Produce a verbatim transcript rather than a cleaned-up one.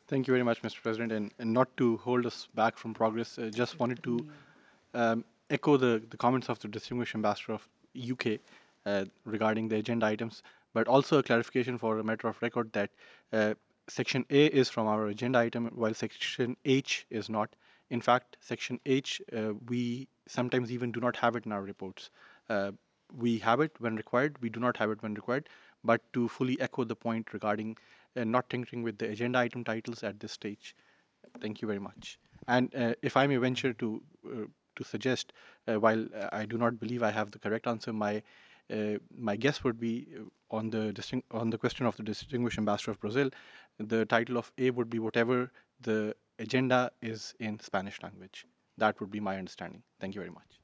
Thank you very much, Mister President. And, and not to hold us back from progress, uh, just wanted to um, echo the, the comments of the distinguished ambassador of U K uh, regarding the agenda items, but also a clarification for a matter of record that uh, Section A is from our agenda item, while Section H is not. In fact, Section H, uh, we sometimes even do not have it in our reports. Uh, we have it when required, we do not have it when required. But to fully echo the point regarding uh, not tinkering with the agenda item titles at this stage, thank you very much. And uh, if I may venture to uh, to suggest, uh, while uh, I do not believe I have the correct answer, my uh, my guess would be uh, on the disting- on the question of the distinguished ambassador of Brazil. The title of A would be whatever the agenda is in Spanish language. That would be my understanding. Thank you very much.